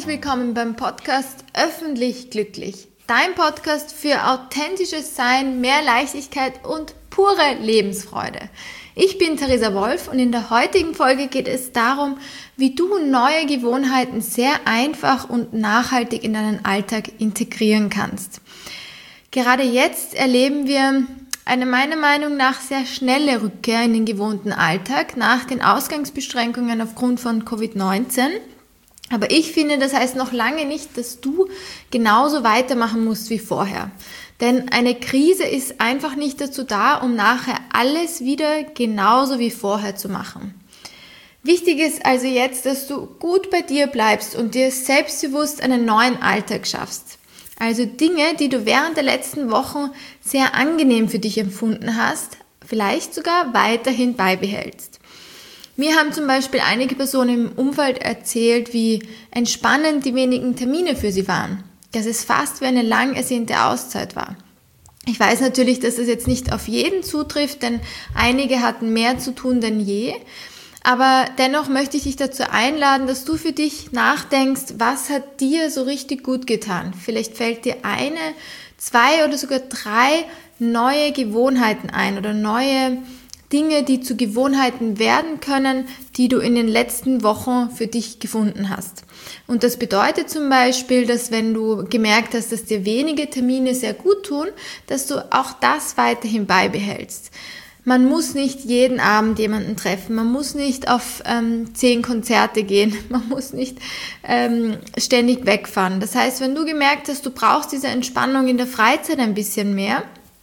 Herzlich willkommen beim Podcast Öffentlich Glücklich. Dein Podcast für authentisches Sein, mehr Leichtigkeit und pure Lebensfreude. Ich bin Theresa Wolf und in der heutigen Folge geht es darum, wie du neue Gewohnheiten sehr einfach und nachhaltig in deinen Alltag integrieren kannst. Gerade jetzt erleben wir eine meiner Meinung nach sehr schnelle Rückkehr in den gewohnten Alltag nach den Ausgangsbeschränkungen aufgrund von Covid-19. Aber ich finde, das heißt noch lange nicht, dass du genauso weitermachen musst wie vorher. Denn eine Krise ist einfach nicht dazu da, um nachher alles wieder genauso wie vorher zu machen. Wichtig ist also jetzt, dass du gut bei dir bleibst und dir selbstbewusst einen neuen Alltag schaffst. Also Dinge, die du während der letzten Wochen sehr angenehm für dich empfunden hast, vielleicht sogar weiterhin beibehältst. Mir haben zum Beispiel einige Personen im Umfeld erzählt, wie entspannend die wenigen Termine für sie waren. Dass es fast wie eine lang ersehnte Auszeit war. Ich weiß natürlich, dass es jetzt nicht auf jeden zutrifft, denn einige hatten mehr zu tun denn je. Aber dennoch möchte ich dich dazu einladen, dass du für dich nachdenkst, was hat dir so richtig gut getan. Vielleicht fällt dir eine, zwei oder sogar drei neue Gewohnheiten ein oder neue Dinge, die zu Gewohnheiten werden können, die du in den letzten Wochen für dich gefunden hast. Und das bedeutet zum Beispiel, dass wenn du gemerkt hast, dass dir wenige Termine sehr gut tun, dass du auch das weiterhin beibehältst. Man muss nicht jeden Abend jemanden treffen, man muss nicht auf 10 Konzerte gehen, man muss nicht ständig wegfahren. Das heißt, wenn du gemerkt hast, du brauchst diese Entspannung in der Freizeit ein bisschen mehr,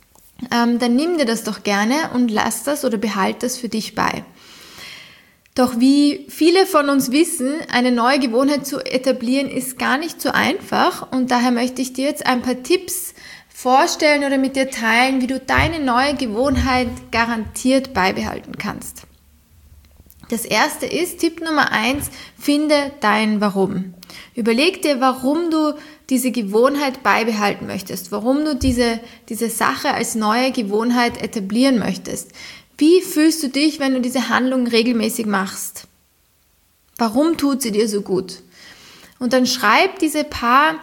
dann nimm dir das doch gerne und lass das oder behalt das für dich bei. Doch wie viele von uns wissen, eine neue Gewohnheit zu etablieren ist gar nicht so einfach und daher möchte ich dir jetzt ein paar Tipps vorstellen oder mit dir teilen, wie du deine neue Gewohnheit garantiert beibehalten kannst. Das erste ist, Tipp Nummer 1, finde dein Warum. Überleg dir, warum du diese Gewohnheit beibehalten möchtest, warum du diese Sache als neue Gewohnheit etablieren möchtest. Wie fühlst du dich, wenn du diese Handlung regelmäßig machst? Warum tut sie dir so gut? Und dann schreib diese paar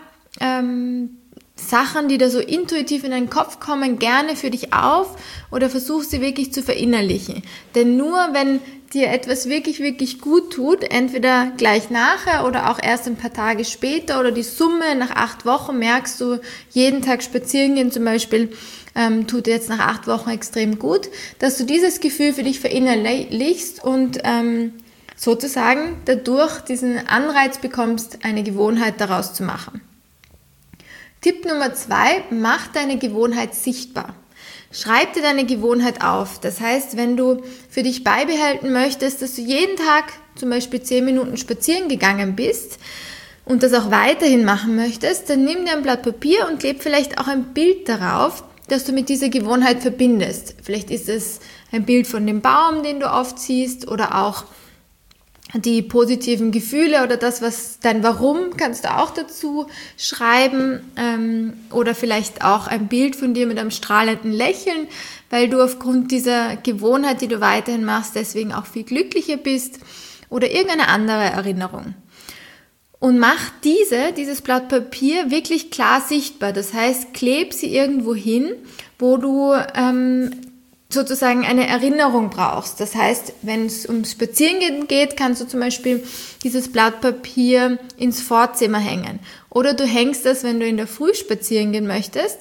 Sachen, die da so intuitiv in deinen Kopf kommen, gerne für dich auf oder versuch sie wirklich zu verinnerlichen. Denn nur wenn dir etwas wirklich, wirklich gut tut, entweder gleich nachher oder auch erst ein paar Tage später oder die Summe nach 8 Wochen merkst du, jeden Tag spazieren gehen zum Beispiel, tut dir jetzt nach 8 Wochen extrem gut, dass du dieses Gefühl für dich verinnerlichst und sozusagen dadurch diesen Anreiz bekommst, eine Gewohnheit daraus zu machen. Tipp Nummer 2, mach deine Gewohnheit sichtbar. Schreib dir deine Gewohnheit auf. Das heißt, wenn du für dich beibehalten möchtest, dass du jeden Tag zum Beispiel 10 Minuten spazieren gegangen bist und das auch weiterhin machen möchtest, dann nimm dir ein Blatt Papier und kleb vielleicht auch ein Bild darauf, das du mit dieser Gewohnheit verbindest. Vielleicht ist es ein Bild von dem Baum, den du oft siehst oder auch die positiven Gefühle oder das, was dein Warum, kannst du auch dazu schreiben oder vielleicht auch ein Bild von dir mit einem strahlenden Lächeln, weil du aufgrund dieser Gewohnheit, die du weiterhin machst, deswegen auch viel glücklicher bist oder irgendeine andere Erinnerung. Und mach dieses Blatt Papier wirklich klar sichtbar. Das heißt, kleb sie irgendwo hin, wo du sozusagen eine Erinnerung brauchst. Das heißt, wenn es ums Spazierengehen geht, kannst du zum Beispiel dieses Blatt Papier ins Vorzimmer hängen. Oder du hängst das, wenn du in der Früh spazieren gehen möchtest,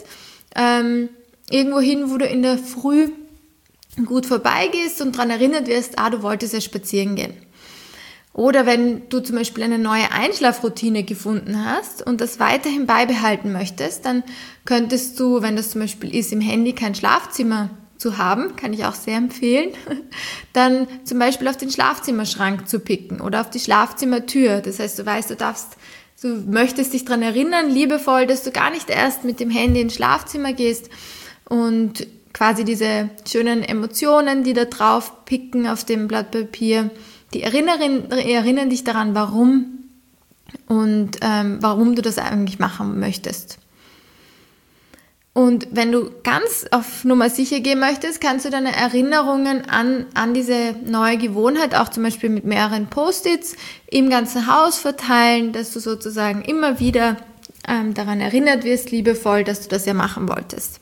irgendwo hin, wo du in der Früh gut vorbeigehst und daran erinnert wirst, du wolltest ja spazieren gehen. Oder wenn du zum Beispiel eine neue Einschlafroutine gefunden hast und das weiterhin beibehalten möchtest, dann könntest du, wenn das zum Beispiel ist, im Handy kein Schlafzimmer zu haben, kann ich auch sehr empfehlen, dann zum Beispiel auf den Schlafzimmerschrank zu picken oder auf die Schlafzimmertür. Das heißt, du weißt, du möchtest dich daran erinnern, liebevoll, dass du gar nicht erst mit dem Handy ins Schlafzimmer gehst und quasi diese schönen Emotionen, die da drauf picken auf dem Blatt Papier, die erinnern dich daran, warum und warum du das eigentlich machen möchtest. Und wenn du ganz auf Nummer sicher gehen möchtest, kannst du deine Erinnerungen an diese neue Gewohnheit auch zum Beispiel mit mehreren Post-its im ganzen Haus verteilen, dass du sozusagen immer wieder daran erinnert wirst, liebevoll, dass du das ja machen wolltest.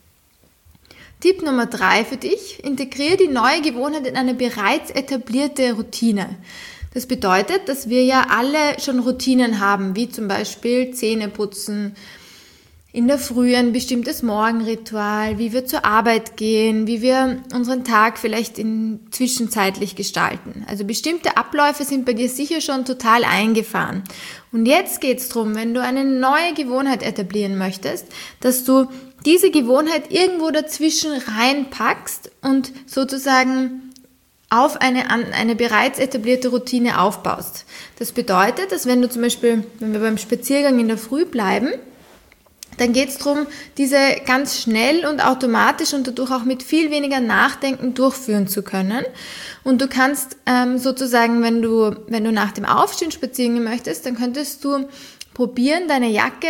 Tipp Nummer 3 für dich: Integriere die neue Gewohnheit in eine bereits etablierte Routine. Das bedeutet, dass wir ja alle schon Routinen haben, wie zum Beispiel Zähne putzen, in der Früh ein bestimmtes Morgenritual, wie wir zur Arbeit gehen, wie wir unseren Tag vielleicht zwischenzeitlich gestalten. Also bestimmte Abläufe sind bei dir sicher schon total eingefahren. Und jetzt geht's darum, wenn du eine neue Gewohnheit etablieren möchtest, dass du diese Gewohnheit irgendwo dazwischen reinpackst und sozusagen auf eine bereits etablierte Routine aufbaust. Das bedeutet, dass wenn wir beim Spaziergang in der Früh bleiben, dann geht es darum, diese ganz schnell und automatisch und dadurch auch mit viel weniger Nachdenken durchführen zu können. Und du kannst sozusagen, wenn du nach dem Aufstehen spazieren gehen möchtest, dann könntest du probieren, deine Jacke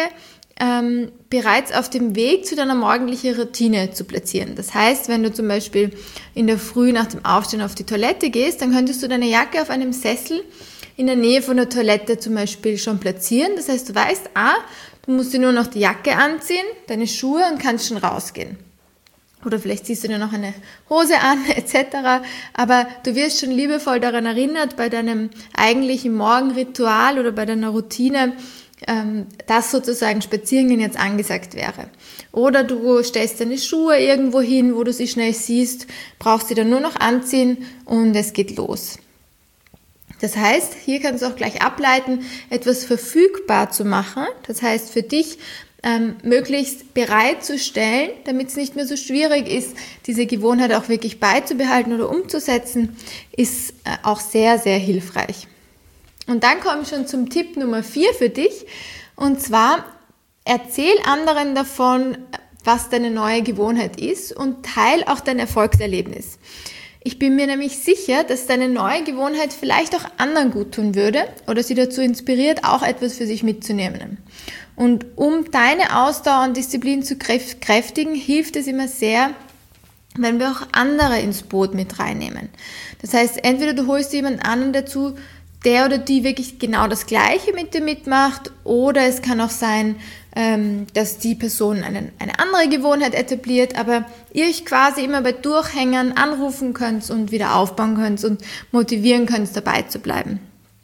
bereits auf dem Weg zu deiner morgendlichen Routine zu platzieren. Das heißt, wenn du zum Beispiel in der Früh nach dem Aufstehen auf die Toilette gehst, dann könntest du deine Jacke auf einem Sessel in der Nähe von der Toilette zum Beispiel schon platzieren. Das heißt, du weißt, du musst dir nur noch die Jacke anziehen, deine Schuhe und kannst schon rausgehen. Oder vielleicht ziehst du dir noch eine Hose an, etc. Aber du wirst schon liebevoll daran erinnert, bei deinem eigentlichen Morgenritual oder bei deiner Routine, dass sozusagen Spazierengehen jetzt angesagt wäre. Oder du stellst deine Schuhe irgendwo hin, wo du sie schnell siehst, brauchst sie dann nur noch anziehen und es geht los. Das heißt, hier kannst du auch gleich ableiten, etwas verfügbar zu machen. Das heißt, für dich möglichst bereitzustellen, damit es nicht mehr so schwierig ist, diese Gewohnheit auch wirklich beizubehalten oder umzusetzen, ist auch sehr, sehr hilfreich. Und dann komme ich schon zum Tipp Nummer 4 für dich. Und zwar, erzähl anderen davon, was deine neue Gewohnheit ist und teil auch dein Erfolgserlebnis. Ich bin mir nämlich sicher, dass deine neue Gewohnheit vielleicht auch anderen gut tun würde oder sie dazu inspiriert, auch etwas für sich mitzunehmen. Und um deine Ausdauer und Disziplin zu kräftigen, hilft es immer sehr, wenn wir auch andere ins Boot mit reinnehmen. Das heißt, entweder du holst jemanden anderen dazu, der oder die wirklich genau das Gleiche mit dir mitmacht, oder es kann auch sein, dass die Person eine andere Gewohnheit etabliert, aber ihr euch quasi immer bei Durchhängern anrufen könnt und wieder aufbauen könnt und motivieren könnt, dabei zu bleiben.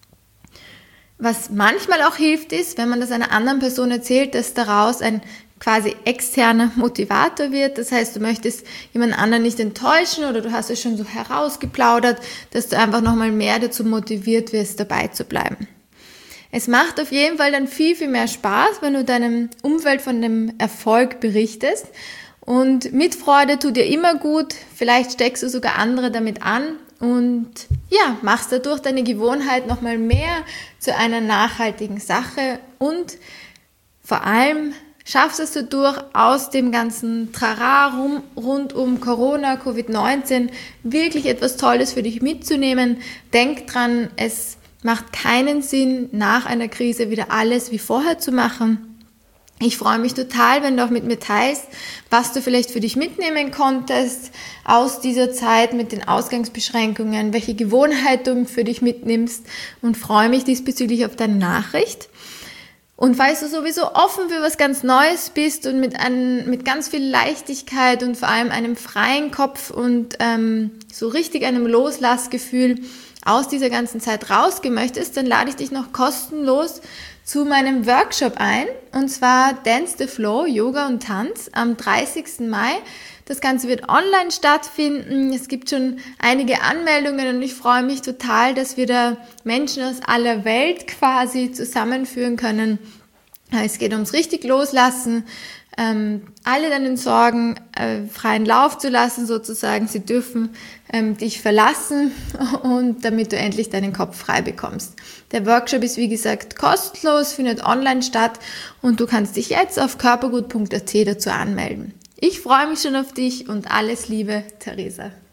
Was manchmal auch hilft, ist, wenn man das einer anderen Person erzählt, dass daraus ein quasi externer Motivator wird. Das heißt, du möchtest jemand anderen nicht enttäuschen oder du hast es schon so herausgeplaudert, dass du einfach nochmal mehr dazu motiviert wirst, dabei zu bleiben. Es macht auf jeden Fall dann viel, viel mehr Spaß, wenn du deinem Umfeld von dem Erfolg berichtest. Und Mitfreude tut dir immer gut. Vielleicht steckst du sogar andere damit an und ja, machst dadurch deine Gewohnheit nochmal mehr zu einer nachhaltigen Sache und vor allem schaffst es dadurch, aus dem ganzen Trara rund um Corona, Covid-19 wirklich etwas Tolles für dich mitzunehmen. Denk dran, es macht keinen Sinn, nach einer Krise wieder alles wie vorher zu machen. Ich freue mich total, wenn du auch mit mir teilst, was du vielleicht für dich mitnehmen konntest aus dieser Zeit mit den Ausgangsbeschränkungen, welche Gewohnheit du für dich mitnimmst, und freue mich diesbezüglich auf deine Nachricht. Und falls du sowieso offen für was ganz Neues bist und mit ganz viel Leichtigkeit und vor allem einem freien Kopf und so richtig einem Loslassgefühl aus dieser ganzen Zeit rausgehen möchtest, dann lade ich dich noch kostenlos zu meinem Workshop ein, und zwar Dance the Flow, Yoga und Tanz am 30. Mai. Das Ganze wird online stattfinden. Es gibt schon einige Anmeldungen und ich freue mich total, dass wir da Menschen aus aller Welt quasi zusammenführen können. Es geht ums richtig Loslassen, alle deinen Sorgen freien Lauf zu lassen sozusagen. Sie dürfen dich verlassen, und damit du endlich deinen Kopf frei bekommst. Der Workshop ist wie gesagt kostenlos, findet online statt und du kannst dich jetzt auf körpergut.at dazu anmelden. Ich freue mich schon auf dich und alles Liebe, Theresa.